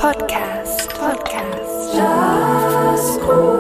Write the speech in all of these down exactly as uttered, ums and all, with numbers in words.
Podcast. Podcast. Jazzcool.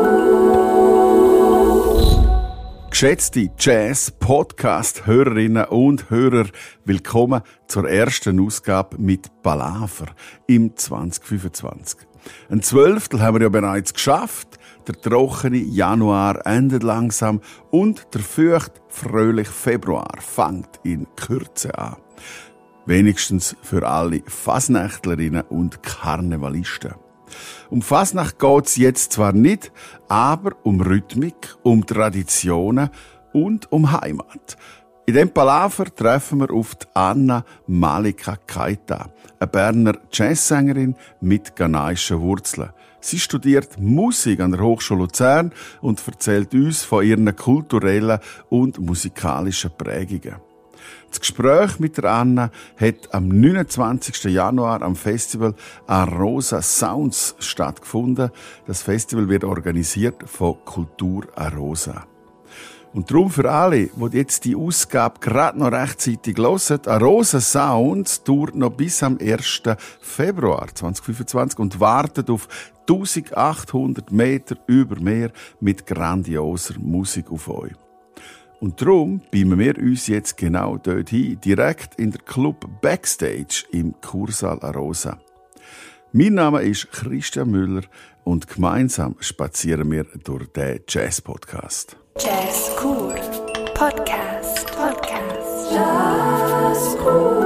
Geschätzte Jazz-Podcast-Hörerinnen und Hörer, willkommen zur ersten Ausgabe mit Palaver im zwanzig fünfundzwanzig. Ein Zwölftel haben wir ja bereits geschafft. Der trockene Januar endet langsam und der feucht fröhliche Februar fängt in Kürze an. Wenigstens für alle Fasnächtlerinnen und Karnevalisten. Um Fasnacht geht's jetzt zwar nicht, aber um Rhythmik, um Traditionen und um Heimat. In diesem Palaver treffen wir auf die Anna Malika Keita, eine Berner Jazzsängerin mit ghanaischen Wurzeln. Sie studiert Musik an der Hochschule Luzern und erzählt uns von ihren kulturellen und musikalischen Prägungen. Das Gespräch mit der Anna hat am neunundzwanzigsten Januar am Festival Arosa Sounds stattgefunden. Das Festival wird organisiert von Kultur Arosa. Und darum für alle, die jetzt die Ausgabe gerade noch rechtzeitig hören, Arosa Sounds dauert noch bis am ersten Februar zwanzig fünfundzwanzig und wartet auf eintausendachthundert Meter über Meer mit grandioser Musik auf euch. Und darum beamen wir uns jetzt genau dorthin, direkt in der Club Backstage im Kursaal Arosa. Mein Name ist Christian Müller und gemeinsam spazieren wir durch den Jazz-Podcast. Jazzcool. Podcast. Podcast. Jazzcool.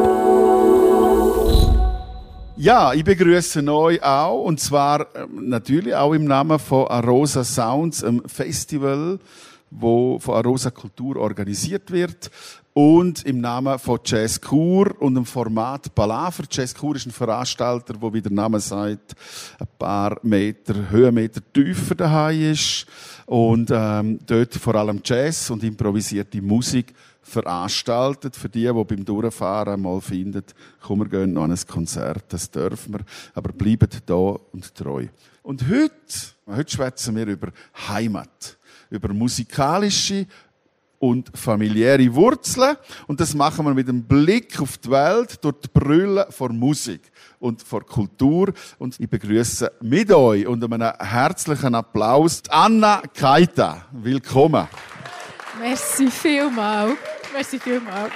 Ja, ich begrüße euch auch, und zwar ähm, natürlich auch im Namen von Arosa Sounds, einem Festival, wo von Arosa Kultur organisiert wird, und im Namen von Jazzcool und dem Format Palaver. Jazzcool ist ein Veranstalter, der, wie der Name sagt, ein paar Meter, Höhenmeter tiefer daheim ist und ähm, dort vor allem Jazz und improvisierte Musik veranstaltet. Für die, die beim Durchfahren mal finden, komm, wir gehen noch an ein Konzert, das dürfen wir, aber bleiben da und treu. Und heute, heute schwätzen wir über Heimat, über musikalische und familiäre Wurzeln. Und das machen wir mit einem Blick auf die Welt, durch die Brille von Musik und von Kultur. Und ich begrüße mit euch und einem herzlichen Applaus Anna Keita. Willkommen. Merci vielmals. Merci vielmals.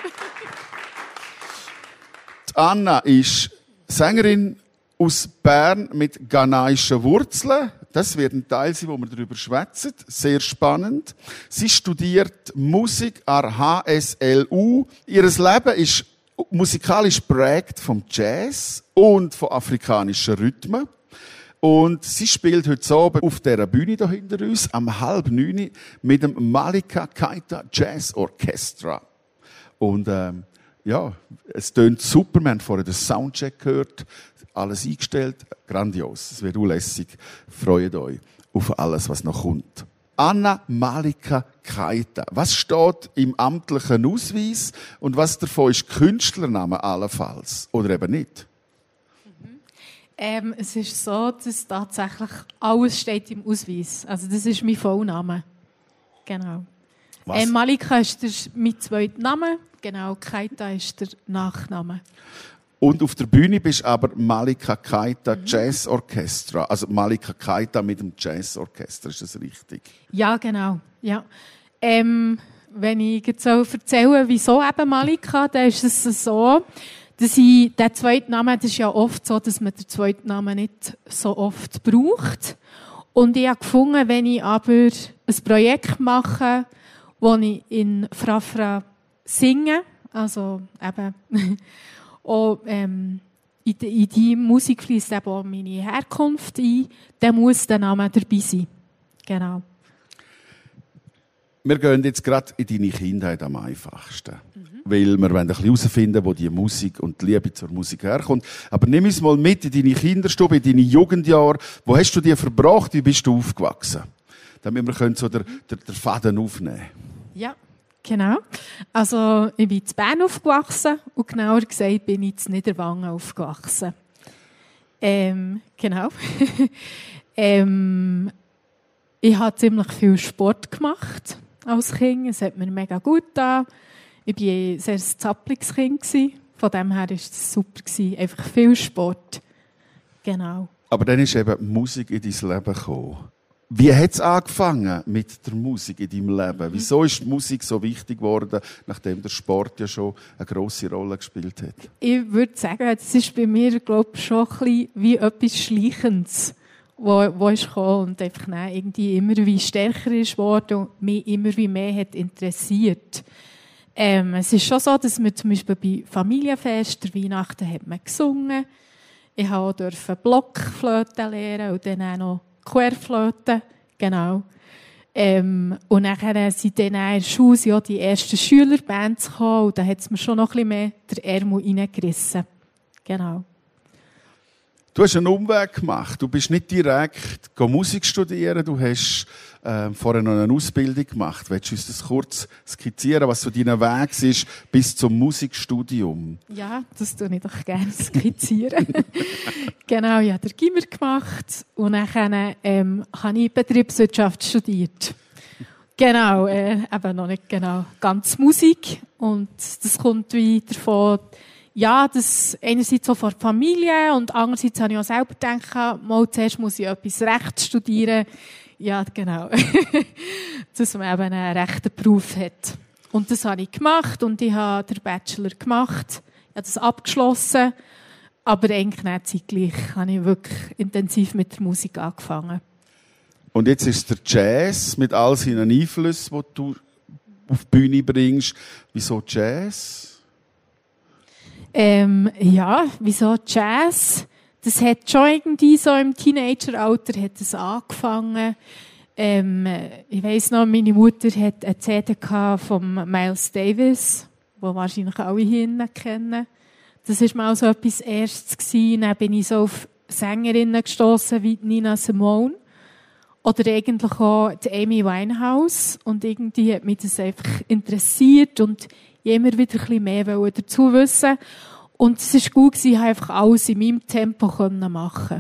Die Anna ist Sängerin aus Bern mit ghanaischen Wurzeln. Das wird ein Teil sein, wo wir darüber schwätzen. Sehr spannend. Sie studiert Musik an H S L U. Ihr Leben ist musikalisch prägt vom Jazz und von afrikanischen Rhythmen. Und sie spielt heute Abend auf dieser Bühne hier hinter uns, am halb neun, mit dem Malika Keita Jazz Orchestra. Und ähm, ja, es tönt super. Wir haben vorher den Soundcheck gehört. Alles eingestellt. Grandios. Es wird unlässig. Freut euch auf alles, was noch kommt. Anna Malika Keita. Was steht im amtlichen Ausweis und was davon ist Künstlername allenfalls? Oder eben nicht? Mhm. Ähm, es ist so, dass tatsächlich alles steht im Ausweis. Also das ist mein Vollname. Genau. Ähm, Malika ist der, mein zweiter Name. Genau, Keita ist der Nachname. Und auf der Bühne bist aber Malika Keita Jazz Orchestra. Also Malika Keita mit dem Jazz Orchestra, ist das richtig? Ja, genau. Ja. Ähm, wenn ich jetzt so erzählen, wieso eben Malika, dann ist es so, dass ich den zweiten Namen, das ist ja oft so, dass man den zweiten Namen nicht so oft braucht. Und ich habe gefunden, wenn ich aber ein Projekt mache, wo ich in Frafra singe, also eben auch, ähm, in die, in die Musik fließt eben auch meine Herkunft ein, dann muss der Name dabei sein. Genau. Wir gehen jetzt gerade in deine Kindheit am einfachsten. Mhm. Weil wir wollen ein bisschen herausfinden, wo die Musik und die Liebe zur Musik herkommt. Aber nimm uns mal mit in deine Kinderstube, in deine Jugendjahre. Wo hast du die verbracht? Wie bist du aufgewachsen? Damit wir können so den, den, den Faden aufnehmen können. Ja. Genau. Also, ich bin in Bern aufgewachsen und genauer gesagt bin ich in Niederwangen aufgewachsen. Ähm, genau. ähm, ich habe ziemlich viel Sport gemacht als Kind. Es hat mir mega gut getan. Ich war ein sehr zappeliges Kind. Von dem her war es super. Einfach viel Sport. Genau. Aber dann ist eben Musik in dein Leben gekommen. Wie hat es angefangen mit der Musik in deinem Leben? Wieso ist die Musik so wichtig geworden, nachdem der Sport ja schon eine grosse Rolle gespielt hat? Ich würde sagen, das ist bei mir, glaube ich, schon ein bisschen wie etwas Schleichendes, wo, wo ist gekommen und einfach dann irgendwie immer wie stärker ist geworden und mich immer wie mehr hat interessiert. Ähm, es ist schon so, dass man zum Beispiel bei Familienfesten, Weihnachten, hat man gesungen. Ich durfte auch Blockflöte lernen und dann auch noch Querflöte, genau. Ähm, und nachher sind dann in der Schule ja die ersten Schülerbands gekommen und da hat es mir schon noch ein bisschen mehr den Ärmel reingerissen. Genau. Du hast einen Umweg gemacht. Du bist nicht direkt Musik studieren. Du hast äh, vorher noch eine Ausbildung gemacht. Willst du uns das kurz skizzieren, was so dein Weg ist bis zum Musikstudium? Ja, das tue ich doch gerne skizzieren. Genau, ich habe den Gimmer gemacht und dann ähm, habe ich Betriebswirtschaft studiert. Genau, äh, eben noch nicht genau ganz Musik. Und das kommt wie davon, ja, das einerseits so von der Familie und andererseits habe ich auch selber gedacht, mal zuerst muss ich etwas Recht studieren. Ja, genau. Dass man eben einen rechten Beruf hat. Und das habe ich gemacht und ich habe den Bachelor gemacht. Ich habe das abgeschlossen. Aber eigentlich nicht zeitgleich habe ich wirklich intensiv mit der Musik angefangen. Und jetzt ist der Jazz mit all seinen Einflüssen, die du auf die Bühne bringst. Wieso Jazz? Ähm, ja, wieso Jazz? Das hat schon irgendwie so im Teenageralter hat es angefangen. Ähm, ich weiss noch, meine Mutter hat eine C D von Miles Davis, den wahrscheinlich alle hier kennen. Das war mal so etwas Erstes gewesen. Dann bin ich so auf Sängerinnen gestossen wie Nina Simone. Oder eigentlich auch die Amy Winehouse. Und irgendwie hat mich das einfach interessiert und ich immer wieder ein bisschen mehr dazu wissen. Und es war gut, ich konnte einfach alles in meinem Tempo machen.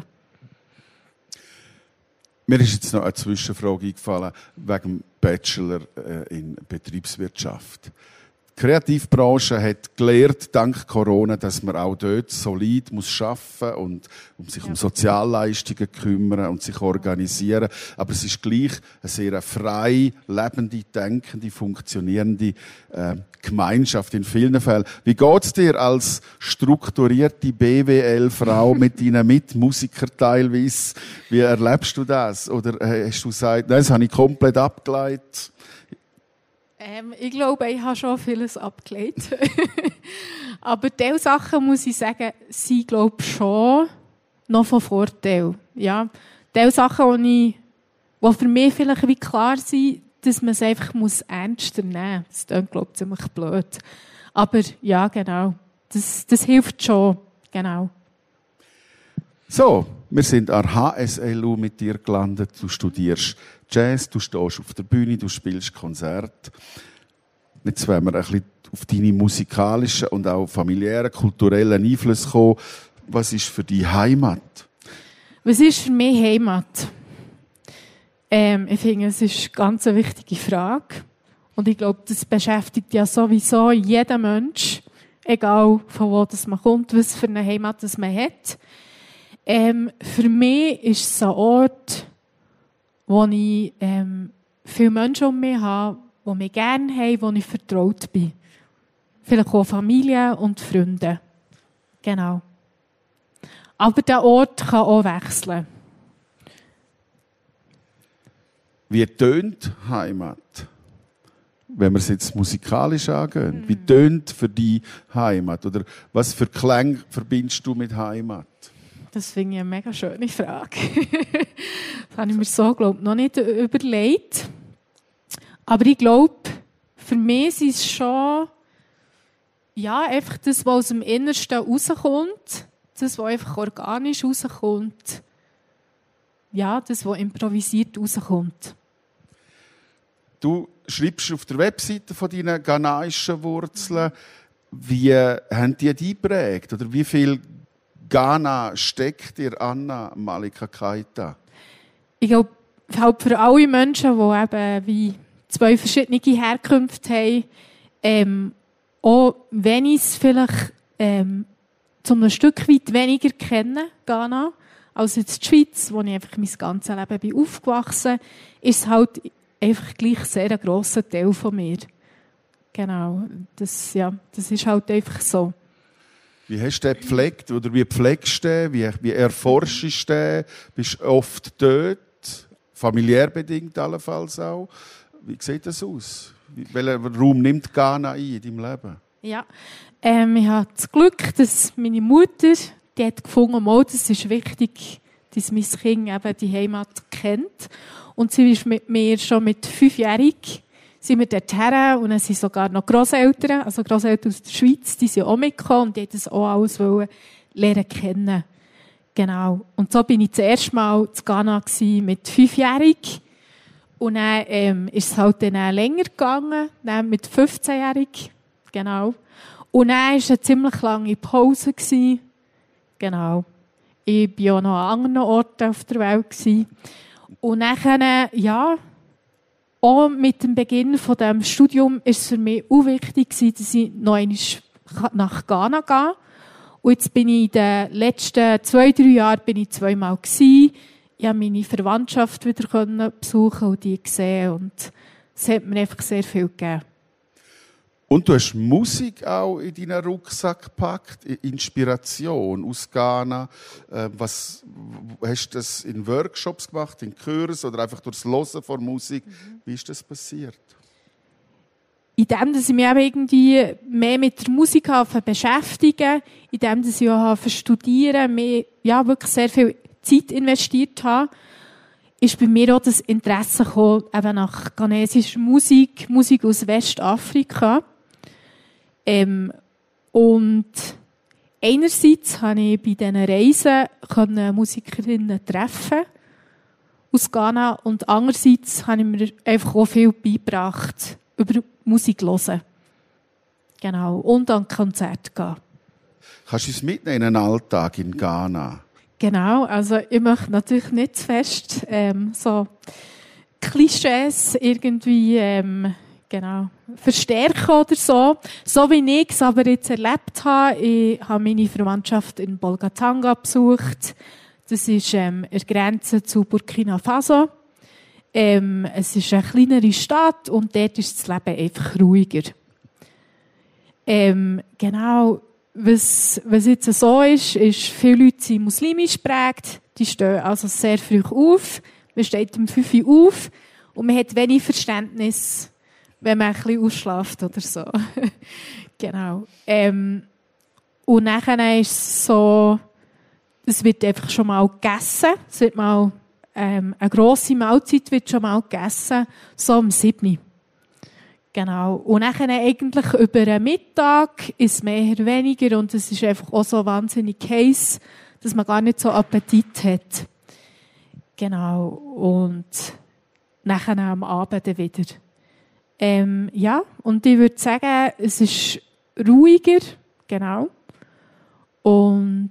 Mir ist jetzt noch eine Zwischenfrage eingefallen, wegen dem Bachelor in Betriebswirtschaft. Die Kreativbranche hat gelernt, dank Corona, dass man auch dort solid muss arbeiten und um sich ja. um Sozialleistungen kümmern und sich organisieren. Aber es ist gleich eine sehr frei, lebende, denkende, funktionierende äh, Gemeinschaft in vielen Fällen. Wie geht's dir als strukturierte B W L-Frau mit deinen Mitmusikern teilweise? Wie erlebst du das? Oder hast du gesagt, nein, das habe ich komplett abgeleitet? Ähm, ich glaube, ich habe schon vieles abgelehnt. Aber diese Sachen, muss ich sagen, sind, glaube ich, schon noch von Vorteil. Ja. Diese Sachen, die, die für mich vielleicht wie klar sind, dass man es einfach muss ernster nehmen muss. Das klingt, glaube ich, ziemlich blöd. Aber ja, genau. Das, das hilft schon. Genau. So, wir sind an H S L U mit dir gelandet. Du studierst Jazz, du stehst auf der Bühne, du spielst Konzerte. Jetzt wollen wir ein bisschen auf deine musikalischen und auch familiären, kulturellen Einflüsse kommen. Was ist für dich Heimat? Was ist für mich Heimat? Ähm, ich finde, es ist eine ganz wichtige Frage. Und ich glaube, das beschäftigt ja sowieso jeden Mensch, egal von wo das man kommt, was für eine Heimat das man hat. Ähm, für mich ist es ein Ort, wo ich ähm, viele Menschen um mich habe, die mich gerne haben, wo ich vertraut bin. Vielleicht auch Familie und Freunde. Genau. Aber der Ort kann auch wechseln. Wie tönt Heimat? Wenn wir es jetzt musikalisch angehen. Wie tönt für dich Heimat? Oder was für Klänge verbindest du mit Heimat? Das finde ich eine mega schöne Frage. Das habe ich mir so, glaube ich, noch nicht überlegt. Aber ich glaube, für mich ist es schon ja, einfach das, was aus dem Innersten rauskommt. Das, was einfach organisch rauskommt. Ja, das, was improvisiert rauskommt. Du schreibst auf der Webseite von deinen ghanaischen Wurzeln. Wie haben die dich geprägt? Oder wie viel Ghana steckt dir Anna Malika Keita? Ich glaube, für alle Menschen, die eben wie zwei verschiedene Herkünfte haben, ähm, auch wenn ich es vielleicht ähm, zum ein Stück weit weniger kennen, Ghana, als jetzt die Schweiz, wo ich einfach mein ganzes Leben bin aufgewachsen bin, ist es halt einfach gleich sehr ein grosser Teil von mir. Genau, das, ja, das ist halt einfach so. Wie hast du den gepflegt oder wie pflegst du den? Wie, wie erforschst du den? Bist du oft dort? Familiär bedingt allenfalls auch? Wie sieht das aus? Welchen Raum nimmt Ghana ein in deinem Leben? Ja, ähm, ich habe das Glück, dass meine Mutter, die hat gefunden, oh, das ist wichtig, dass mein Kind eben die Heimat kennt. Und sie ist mit mir schon mit fünfjährig sind wir dort her und dann sind sogar noch Grosseltern, also Grosseltern aus der Schweiz, die sind auch mitgekommen und die wollten das auch alles lernen kennen. Genau. Und so bin ich das erste Mal in Ghana mit fünfjährig. Und dann ähm, ist es halt dann länger gegangen, dann mit fünfzehnjährig. Genau. Und dann war eine ziemlich lange Pause. Genau. Ich war ja noch an anderen Orten auf der Welt. Und dann, ja, auch mit dem Beginn von dem Studium ist es für mich auch wichtig, dass ich noch einmal nach Ghana gehe. Und jetzt bin ich in den letzten zwei, drei Jahren bin ich zweimal gewesen. Ich habe meine Verwandtschaft wieder besuchen und die gesehen. Und es hat mir einfach sehr viel gegeben. Und du hast Musik auch in deinen Rucksack gepackt, Inspiration aus Ghana. Was, hast du das in Workshops gemacht, in Kursen oder einfach durchs Hören von Musik? Wie ist das passiert? In dem, dass ich mich eben irgendwie mehr mit der Musik beschäftige, in dem, dass ich auch studieren, mehr, ja, wirklich sehr viel Zeit investiert habe, ist bei mir auch das Interesse gekommen, eben nach ghanesischer Musik, Musik aus Westafrika. Ähm, und einerseits konnte ich bei diesen Reisen Musikerinnen treffen aus Ghana und andererseits habe ich mir einfach auch viel beigebracht über Musik hören. Genau. Und an Konzerte gehen. Kannst du uns mitnehmen in einen Alltag in Ghana? Genau. Also, ich möchte natürlich nicht zu fest, ähm, so Klischees irgendwie, ähm, genau, verstärken oder so. So wie ich es aber jetzt erlebt habe. Ich habe meine Verwandtschaft in Bolgatanga besucht. Das ist, ähm, an der Grenze zu Burkina Faso. Ähm, es ist eine kleinere Stadt und dort ist das Leben einfach ruhiger. Ähm, genau, was, was jetzt so ist, ist, viele Leute sind muslimisch geprägt, die stehen also sehr früh auf, man steht um fünf Uhr auf und man hat wenig Verständnis, wenn man ein bisschen ausschläft oder so. Genau. Ähm, und nachher ist es so, es wird einfach schon mal gegessen, es wird mal Ähm, eine grosse Mahlzeit wird schon mal gegessen, so um sieben. Genau. Und dann eigentlich über einen Mittag ist es mehr oder weniger und es ist einfach auch so wahnsinnig heiß, dass man gar nicht so Appetit hat. Genau. Und nachher am Abend dann wieder. Ähm, ja, und ich würde sagen, es ist ruhiger. Genau. Und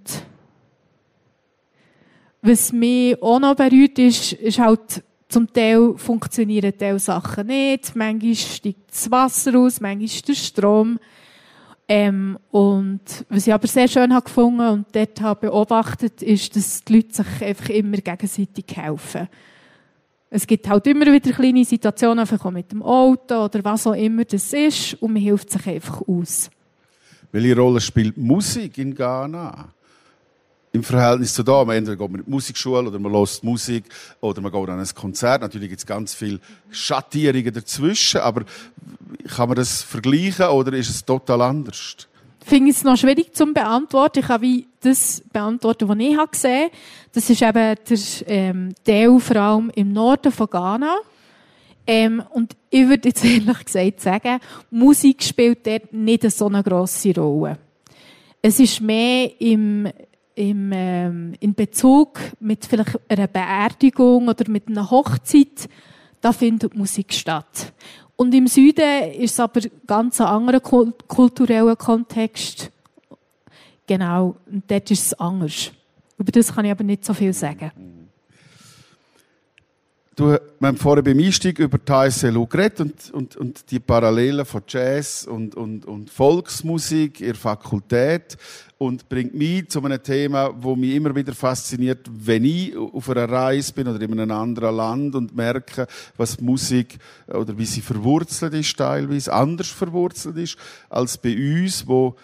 was mich auch noch berührt ist, ist halt, zum Teil funktionieren Teil Sachen nicht. Manchmal steigt das Wasser aus, manchmal ist der Strom. Ähm, und was ich aber sehr schön habe gefunden und dort habe beobachtet, ist, dass die Leute sich einfach immer gegenseitig helfen. Es gibt halt immer wieder kleine Situationen, einfach auch mit dem Auto oder was auch immer das ist, und man hilft sich einfach aus. Welche Rolle spielt Musik in Ghana? Im Verhältnis zu da, entweder geht man in die Musikschule oder man hört Musik oder man geht an ein Konzert. Natürlich gibt es ganz viele Schattierungen dazwischen, aber kann man das vergleichen oder ist es total anders? Ich finde es noch schwierig zu beantworten. Ich kann wie das beantworten, was ich habe gesehen habe. Das ist eben der ähm, Teil vor allem im Norden von Ghana. Ähm, und ich würde jetzt ehrlich gesagt sagen, Musik spielt dort nicht so eine grosse Rolle. Es ist mehr im Im, ähm, in Bezug mit vielleicht einer Beerdigung oder mit einer Hochzeit, da findet Musik statt. Und im Süden ist es aber ganz ein anderer kultureller Kontext. Genau, und dort ist es anders. Über das kann ich aber nicht so viel sagen. Du, wir haben vorher beim Einstieg über die H S L U geredet und, und, und die Parallelen von Jazz und, und, und Volksmusik in der Fakultät und bringt mich zu einem Thema, das mich immer wieder fasziniert, wenn ich auf einer Reise bin oder in einem anderen Land und merke, was Musik oder wie sie verwurzelt ist, teilweise anders verwurzelt ist als bei uns, wo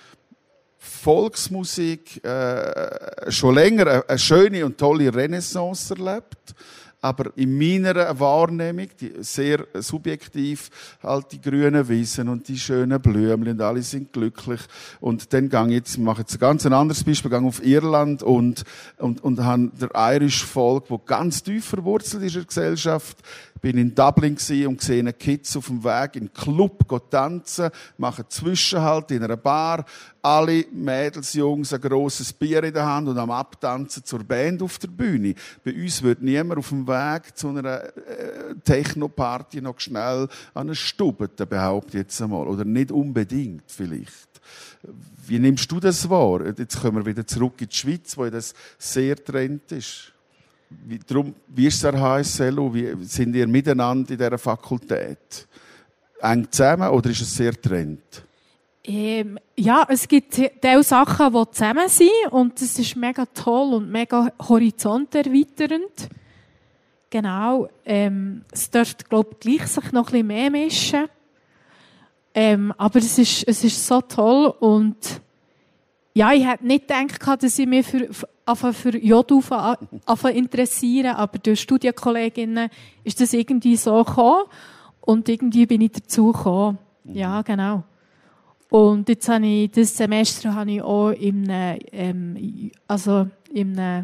Volksmusik äh, schon länger eine, eine schöne und tolle Renaissance erlebt. Aber in meiner Wahrnehmung, die sehr subjektiv, halt die grünen Wiesen und die schönen Blümchen und alle sind glücklich. Und dann gehe ich jetzt, mache jetzt ein ganz anderes Beispiel, gehe auf Irland und, und, und habe der Irish Folk, wo ganz tief verwurzelt ist in der Gesellschaft. Bin in Dublin und sehe Kids auf dem Weg in den Club tanzen, machen Zwischenhalt in einer Bar. Alle Mädels, Jungs, ein grosses Bier in der Hand und am Abtanzen zur Band auf der Bühne. Bei uns wird niemand auf dem Weg zu einer äh, Techno-Party noch schnell an eine Stube, behaupte ich jetzt einmal. Oder nicht unbedingt vielleicht. Wie nimmst du das wahr? Jetzt kommen wir wieder zurück in die Schweiz, wo das sehr Trend ist. Wie, darum, wie ist es an H S L U? Wie sind ihr miteinander in dieser Fakultät? Eng zusammen oder ist es sehr getrennt? Ähm, ja, es gibt diese Sachen, die zusammen sind und das ist mega toll und mega horizonterweiternd. Genau. Ähm, es dürfte, glaube ich, gleich sich noch ein bisschen mehr mischen. Ähm, aber es ist, es ist so toll und ja, ich hätte nicht gedacht, dass ich mich für, für, für J U F interessiere, aber durch Studienkolleginnen ist das irgendwie so gekommen und irgendwie bin ich dazu gekommen. Ja, genau. Und jetzt habe ich, das Semester habe ich auch in einem, ähm, also in einem,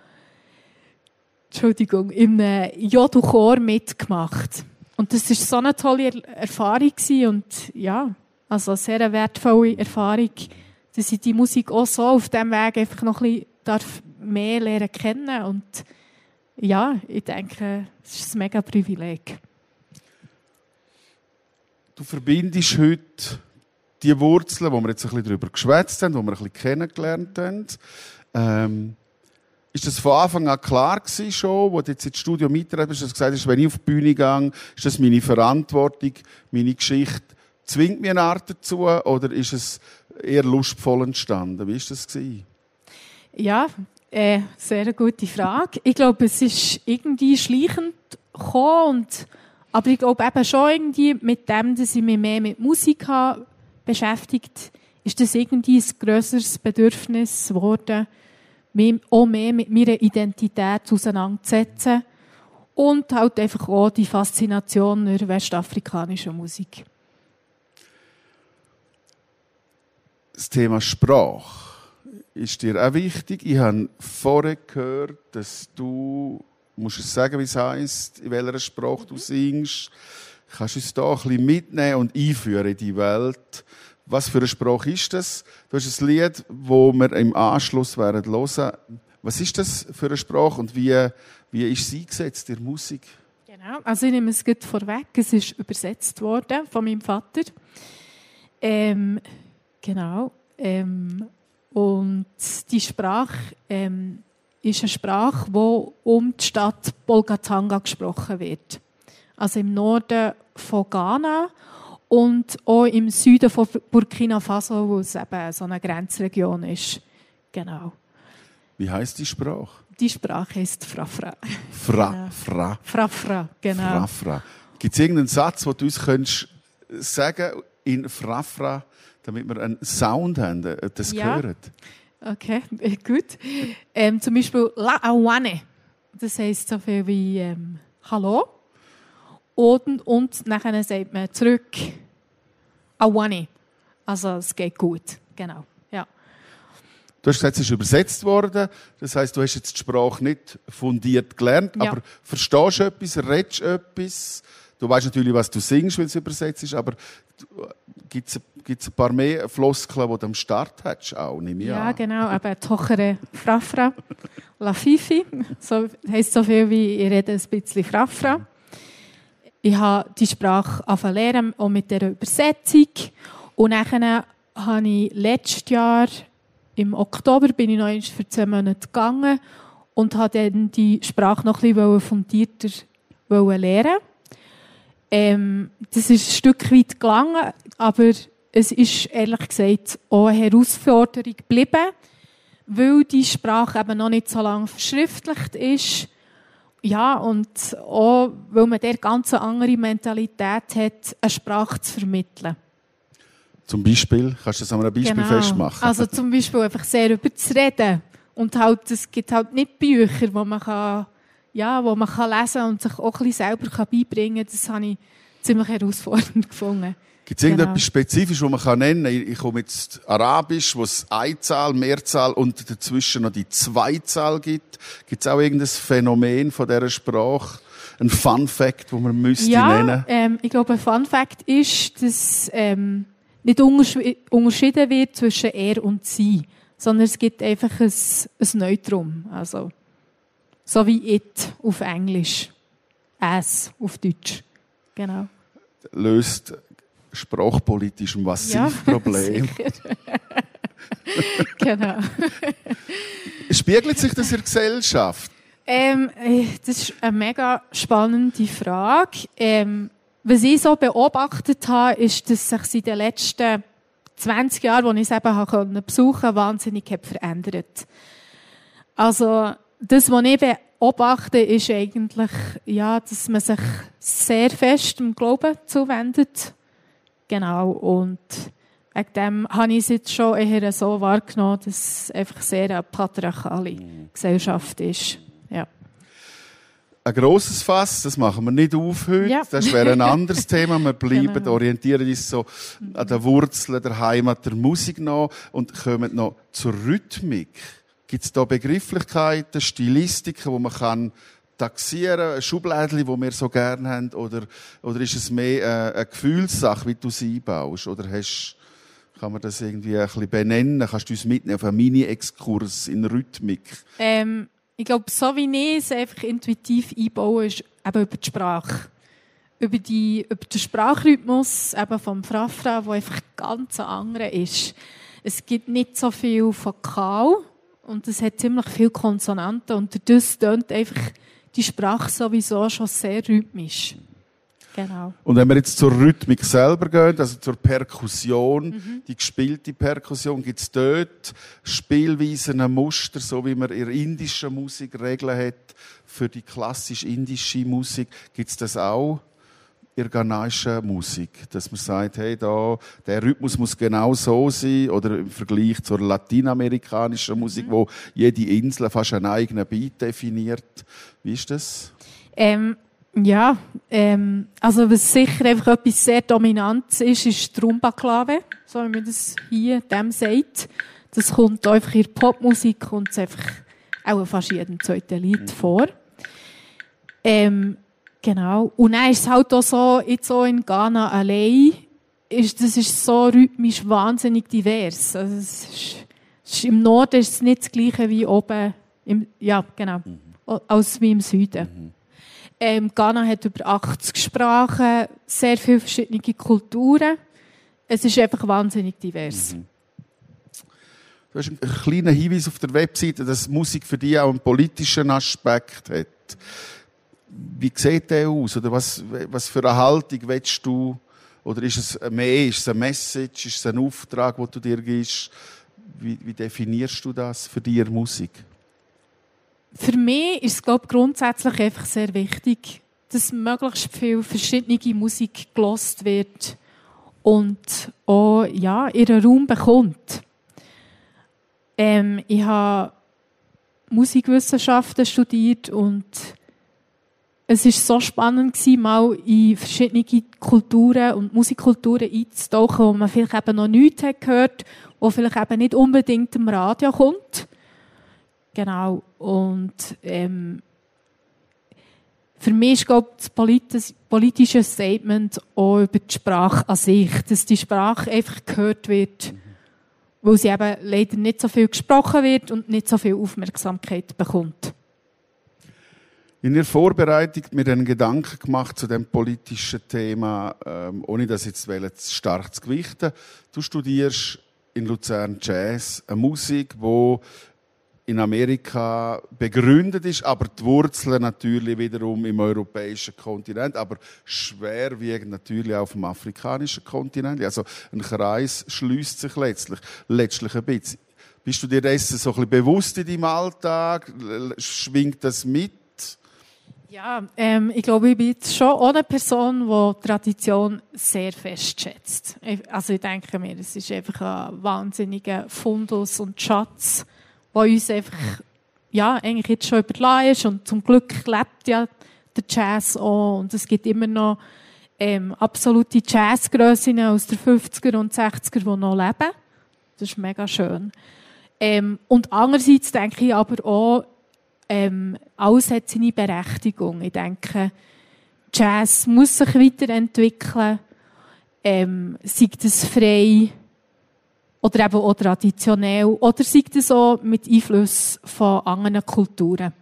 Entschuldigung, in einem J U-Chor mitgemacht. Und das war so eine tolle Erfahrung gewesen und ja, also eine sehr wertvolle Erfahrung, dass ich die Musik auch so auf diesem Weg einfach noch ein bisschen darf mehr lernen kennen. Und ja, ich denke, es ist ein mega Privileg. Du verbindest heute die Wurzeln, wo wir jetzt ein bisschen darüber geschwätzt haben, wo wir ein bisschen kennengelernt haben. Ähm, ist das von Anfang an klar gewesen schon, wo du jetzt ins Studio mitgetragen hast, dass du gesagt hast, wenn ich auf die Bühne gehe, ist das meine Verantwortung, meine Geschichte, zwingt mich eine Art dazu, oder ist es eher lustvoll entstanden? Wie war das gewesen? Ja, äh, sehr gute Frage. Ich glaube, es ist irgendwie schleichend gekommen, und, aber ich glaube eben schon irgendwie mit dem, dass ich mich mehr mit Musik habe beschäftigt, ist das irgendwie ein grösseres Bedürfnis geworden, mich auch mehr mit meiner Identität auseinanderzusetzen und halt einfach auch die Faszination der westafrikanischen Musik. Das Thema Sprache ist dir auch wichtig. Ich habe vorher gehört, dass du, musst es sagen, wie es heisst, in welcher Sprache du singst. Kannst du uns da ein bisschen mitnehmen und einführen in die Welt? Was für eine Sprache ist das? Du hast ein Lied, das wir im Anschluss hören werden. Was ist das für eine Sprache und wie, wie ist sie eingesetzt in der Musik? Genau, also ich nehme es gut vorweg. Es ist übersetzt worden von meinem Vater. Ähm, genau. Ähm, und die Sprache ähm, ist eine Sprache, die um die Stadt Bolgatanga gesprochen wird. Also im Norden von Ghana und auch im Süden von Burkina Faso, wo es eben so eine Grenzregion ist. Genau. Wie heisst die Sprache? Die Sprache heisst Frafra. Fra, genau. Fra. Frafra, genau. Frafra. Gibt es irgendeinen Satz, den du uns könntest sagen in Frafra, damit wir einen Sound haben, das ja. hören? Okay, gut. Ähm, zum Beispiel La Awane. Das heisst so viel wie ähm, Hallo. Und, und nachher sagt man zurück Awane. Also es geht gut. Genau. Ja. Du hast gesagt, es ist übersetzt worden. Das heisst, du hast jetzt die Sprache nicht fundiert gelernt, ja. aber verstehst du etwas, redest etwas? Du weißt natürlich, was du singst, weil es übersetzt ist, aber gibt es ein paar mehr Floskeln, die du am Start hast? Auch, nehme ich ja, an. genau. Eben Tochere Frafra, La Fifi. So heisst so viel wie ich rede ein bisschen Frafra. Ich habe die Sprache angefangen zu lernen, auch mit dieser Übersetzung. Und dann habe ich letztes Jahr, im Oktober, bin ich noch für zehn Monate gegangen und habe dann die Sprache noch ein bisschen fundierter lernen. Ähm, das ist ein Stück weit gegangen, aber es ist ehrlich gesagt auch eine Herausforderung geblieben, weil die Sprache eben noch nicht so lange verschriftlicht ist. Ja, und auch, weil man der ganz andere Mentalität hat, eine Sprache zu vermitteln. Zum Beispiel? Kannst du das an einem Beispiel Genau. festmachen? Also zum Beispiel einfach sehr über das Reden. Und halt, es gibt halt nicht Bücher, wo man kann, ja, wo man kann lesen und sich auch ein bisschen selber beibringen kann. Das habe ich ziemlich herausfordernd gefunden. Gibt es irgendetwas Genau. Spezifisches, was man kann nennen kann? Ich ich komme jetzt Arabisch, wo es Einzahl, Mehrzahl und dazwischen noch die Zweizahl gibt. Gibt es auch irgendein Phänomen von dieser Sprache? Ein Fun Fact, den man müsste Ja, nennen? ähm, ich glaube, ein Fun Fact ist, dass ähm, nicht untersch- unterschieden wird zwischen er und sie, sondern es gibt einfach ein, ein Neutrum. Also, so wie it auf Englisch, as auf Deutsch. Genau. Löst sprachpolitisch ein massives Problem. sicher. Genau. Spiegelt sich das in der Gesellschaft? Ähm, äh, das ist eine mega spannende Frage. Ähm, was ich so beobachtet habe, ist, dass sich seit den letzten zwanzig Jahren, als ich es eben habe besuchen konnte, wahnsinnig hat verändert. Also, das, was ich beobachte, ist eigentlich, ja, dass man sich sehr fest dem Glauben zuwendet. Genau. Und wegen dem habe ich es jetzt schon eher so wahrgenommen, dass es einfach sehr eine patriarchale Gesellschaft ist. Ja. Ein grosses Fass, das machen wir nicht auf heute. Ja. Das wäre ein anderes Thema. Wir bleiben, Genau. orientieren uns so an den Wurzeln der Heimat der Musik noch und kommen noch zur Rhythmik. Gibt es da Begrifflichkeiten, Stilistiken, die man kann taxieren, ein Schublädchen, das wir so gerne haben, oder, oder ist es mehr äh, eine Gefühlssache, wie du sie einbaust? Oder hast, kann man das irgendwie ein bisschen benennen? Kannst du uns mitnehmen auf einen Mini-Exkurs in Rhythmik? Ähm, ich glaube, so wie ich es einfach intuitiv einbaue, ist eben über die Sprache. Über, die, über den Sprachrhythmus eben vom Frafra, der einfach ganz ein anderer ist. Es gibt nicht so viel Vokal und es hat ziemlich viele Konsonanten und das tönt einfach die Sprache sowieso schon sehr rhythmisch. Genau. Und wenn wir jetzt zur Rhythmik selber gehen, also zur Perkussion, mhm. die gespielte Perkussion, gibt es dort Spielweisen, ein Muster, so wie man in der indischen Musik Regeln hat für die klassisch indische Musik, gibt es das auch in der ghanaischen Musik, dass man sagt, hey, da, der Rhythmus muss genau so sein, oder im Vergleich zur lateinamerikanischen Musik, mhm. wo jede Insel fast einen eigenen Beat definiert. Wie ist das? Ähm, ja, ähm, also was sicher einfach etwas sehr Dominantes ist, ist die Rumba-Klave, so wie man das hier dem sagt. Das kommt einfach in der Popmusik, kommt es einfach auch fast in jedem zweiten Lied mhm. vor. Ähm, Genau. Und dann ist es halt auch so, jetzt auch in Ghana allein, ist, das ist so rhythmisch wahnsinnig divers. Also es ist, es ist, im Norden ist es nicht das Gleiche wie oben, im, ja, genau, mhm. als wie im Süden. Mhm. Ähm, Ghana hat über achtzig Sprachen, sehr viele verschiedene Kulturen. Es ist einfach wahnsinnig divers. Mhm. Du hast einen kleinen Hinweis auf der Webseite, dass Musik für dich auch einen politischen Aspekt hat. Wie sieht der aus? Oder was, was für eine Haltung willst du? Oder ist es mehr? Ist es eine Message? Ist es ein Auftrag, den du dir gibst? Wie, wie definierst du das für die Musik? Für mich ist es, glaube ich, grundsätzlich einfach sehr wichtig, dass möglichst viel verschiedene Musik gehört wird und auch ja, ihren Raum bekommt. Ähm, ich habe Musikwissenschaften studiert und es war so spannend, mal in verschiedene Kulturen und Musikkulturen einzutauchen, wo man vielleicht eben noch nichts gehört hat, wo vielleicht eben nicht unbedingt im Radio kommt. Genau. Und ähm, für mich ist, glaube ich, das politis- politische Statement auch über die Sprache an sich, dass die Sprache einfach gehört wird, weil sie eben leider nicht so viel gesprochen wird und nicht so viel Aufmerksamkeit bekommt. In der Vorbereitung mir einen Gedanken gemacht zu dem politischen Thema, ähm, ohne das jetzt zu stark zu gewichten. Du studierst in Luzern Jazz, eine Musik, die in Amerika begründet ist, aber die Wurzeln natürlich wiederum im europäischen Kontinent, aber schwerwiegend natürlich auch auf dem afrikanischen Kontinent. Also ein Kreis schließt sich letztlich, letztlich ein bisschen. Bist du dir dessen so ein bisschen bewusst in deinem Alltag? Schwingt das mit? Ja, ähm, ich glaube, ich bin jetzt schon auch eine Person, die Tradition sehr fest schätzt. Also ich denke mir, es ist einfach ein wahnsinniger Fundus und Schatz, der uns einfach, ja, eigentlich jetzt schon überlassen ist. Und zum Glück lebt ja der Jazz auch. Und es gibt immer noch ähm, absolute Jazzgrössen aus den fünfziger und sechziger, die noch leben. Das ist mega schön. Ähm, und andererseits denke ich aber auch, Ähm, alles hat seine Berechtigung. Ich denke, Jazz muss sich weiterentwickeln, ähm, sei das frei oder eben auch traditionell oder sei das auch mit Einfluss von anderen Kulturen.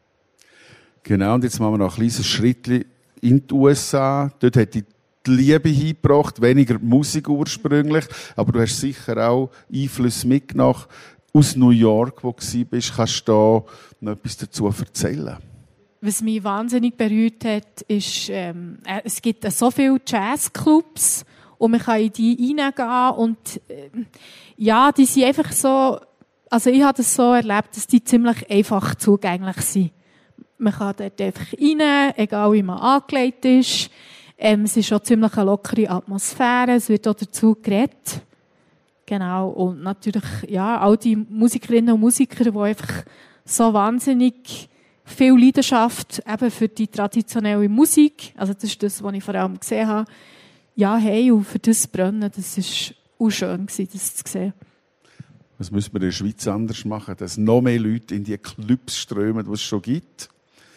Genau, und jetzt machen wir noch ein kleines Schritt in die U S A. Dort hat die Liebe hingebracht, weniger Musik ursprünglich, aber du hast sicher auch Einfluss mitgenommen. Aus New York, wo du warst, kannst du da noch etwas dazu erzählen? Was mich wahnsinnig berührt hat, ist, ähm, äh, es gibt äh, so viele Jazzclubs und man kann in die reingehen und äh, ja, die sind einfach so, also ich habe das so erlebt, dass die ziemlich einfach zugänglich sind. Man kann dort einfach rein, egal wie man angelegt ist. Ähm, es ist auch ziemlich eine lockere Atmosphäre, es wird auch dazu geredet. Genau, und natürlich, ja, all die Musikerinnen und Musiker, die einfach so wahnsinnig viel Leidenschaft eben für die traditionelle Musik, also das ist das, was ich vor allem gesehen habe, ja, hey, und für das brennen, das war auch schön, das zu sehen. Was müssen wir in der Schweiz anders machen, dass noch mehr Leute in die Clubs strömen, die es schon gibt?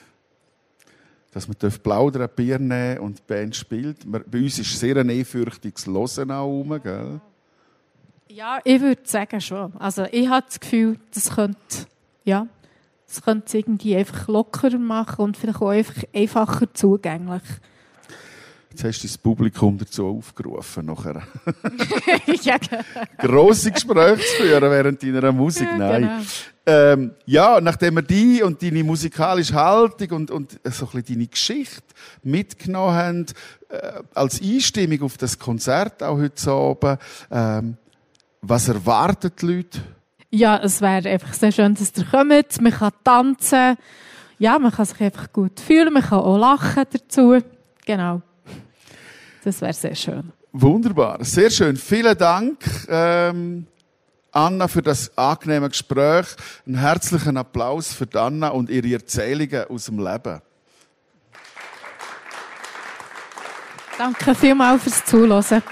Dass man plaudern, Bier nehmen und die Band spielt. Bei uns ist sehr ein ehrfürchtiges Hören auch rum, gell? Ja, ich würde sagen schon. Also ich habe das Gefühl, das könnte, ja, das könnte es irgendwie einfach lockerer machen und vielleicht auch einfach einfacher zugänglich. Jetzt hast du das Publikum dazu aufgerufen, nachher ja, genau. grosse Gespräche zu führen während deiner Musik. Ja, Nein. genau. Ähm, ja, nachdem wir die und deine musikalische Haltung und, und so ein bisschen deine Geschichte mitgenommen haben, äh, als Einstimmung auf das Konzert auch heute Abend, ähm, was erwarten die Leute? Ja, es wäre einfach sehr schön, dass ihr kommt. Man kann tanzen. Ja, man kann sich einfach gut fühlen. Man kann auch lachen dazu. Genau. Das wäre sehr schön. Wunderbar. Sehr schön. Vielen Dank, ähm, Anna, für das angenehme Gespräch. Einen herzlichen Applaus für Anna und ihre Erzählungen aus dem Leben. Danke vielmals fürs Zuhören.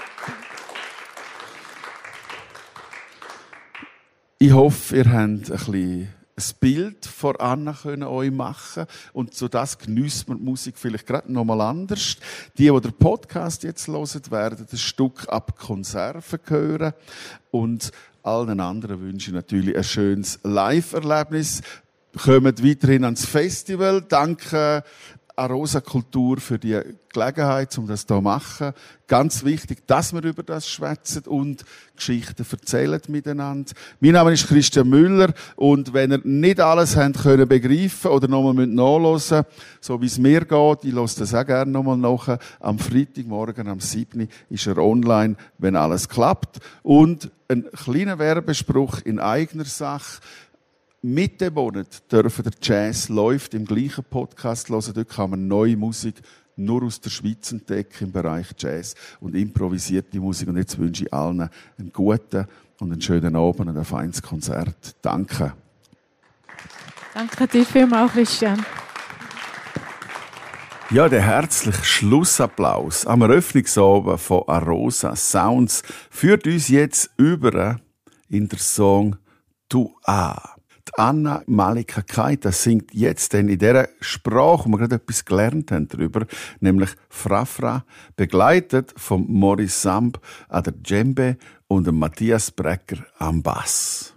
Ich hoffe, ihr habt ein bisschen ein Bild von Anna können euch machen und so das genießt man die Musik vielleicht gerade noch mal anders. Die, die den Podcast jetzt hören, werden das Stück ab Konserven hören und allen anderen wünsche ich natürlich ein schönes Live-Erlebnis. Kommt weiterhin ans Festival. Danke Arosa Kultur für die Gelegenheit, um das hier zu machen. Ganz wichtig, dass wir über das schwätzen und Geschichten erzählen miteinander. Mein Name ist Christian Müller und wenn ihr nicht alles habt können begreifen oder nochmal nachhören, so wie es mir geht, ich höre das auch gerne nochmal nach, am Freitagmorgen am siebten ist er online, wenn alles klappt. Und ein kleiner Werbespruch in eigener Sache. Mitte Monat dürfen der Jazz läuft im gleichen Podcast hören. Dort kann man neue Musik nur aus der Schweiz entdecken im Bereich Jazz und improvisierte Musik. Und jetzt wünsche ich allen einen guten und einen schönen Abend und ein feines Konzert. Danke. Danke dir vielmals, Christian. Ja, der herzliche Schlussapplaus am Eröffnungsabend von Arosa Sounds führt uns jetzt über in der Song «Tu A». Anna Malika Keita singt jetzt denn in dieser Sprache, wo wir gerade etwas gelernt haben darüber, nämlich Frafra, begleitet von Maurice Samb an der Djembe und dem Matthias Brecker am Bass.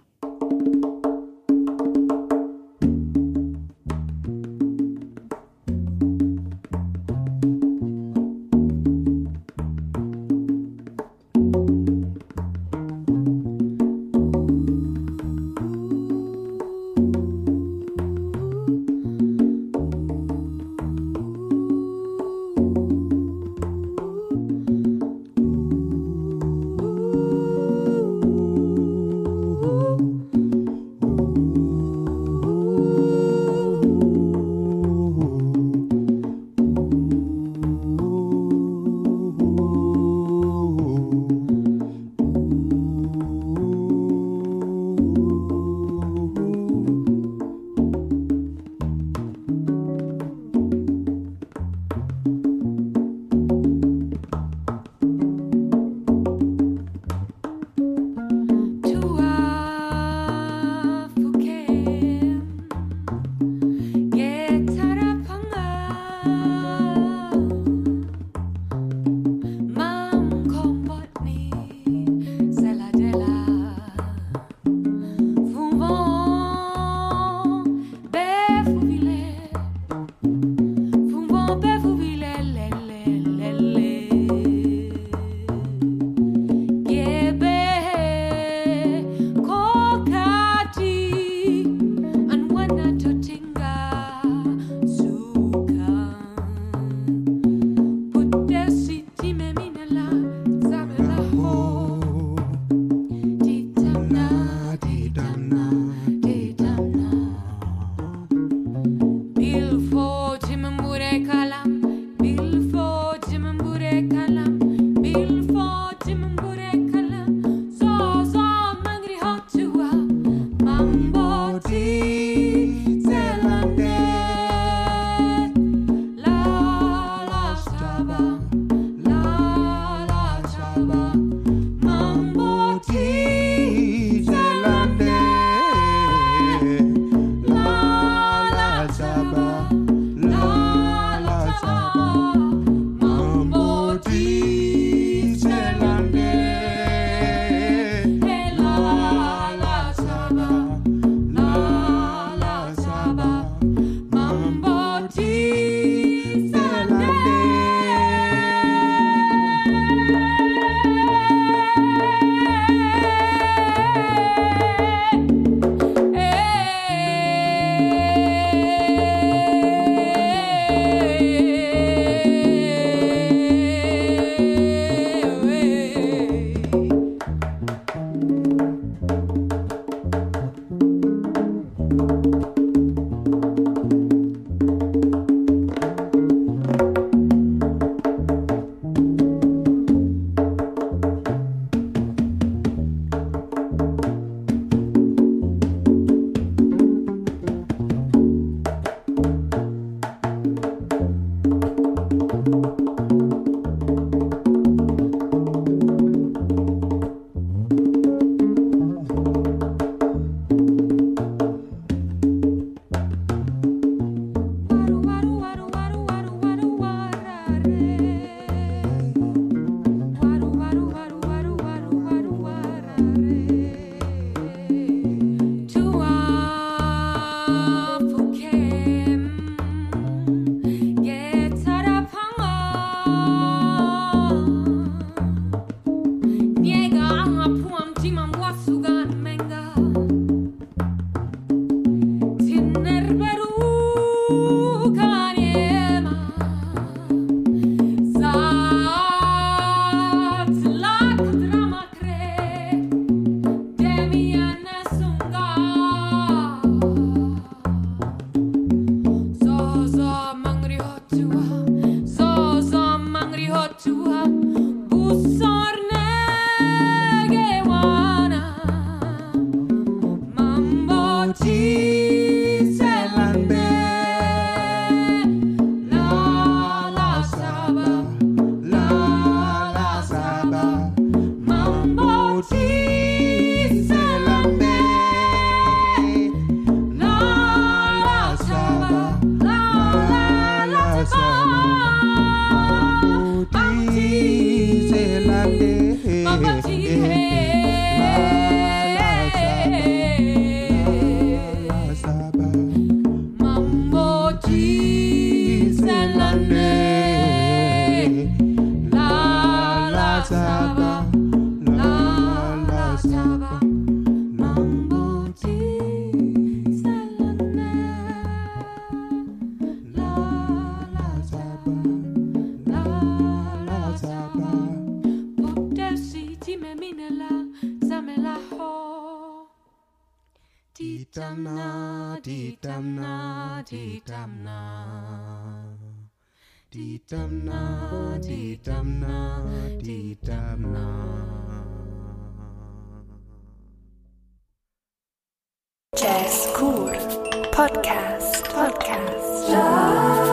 dum na, dee dum na, dee dum na. Dee dum na, dee dum na, dee dum na. Jazzcore Podcast. Podcast.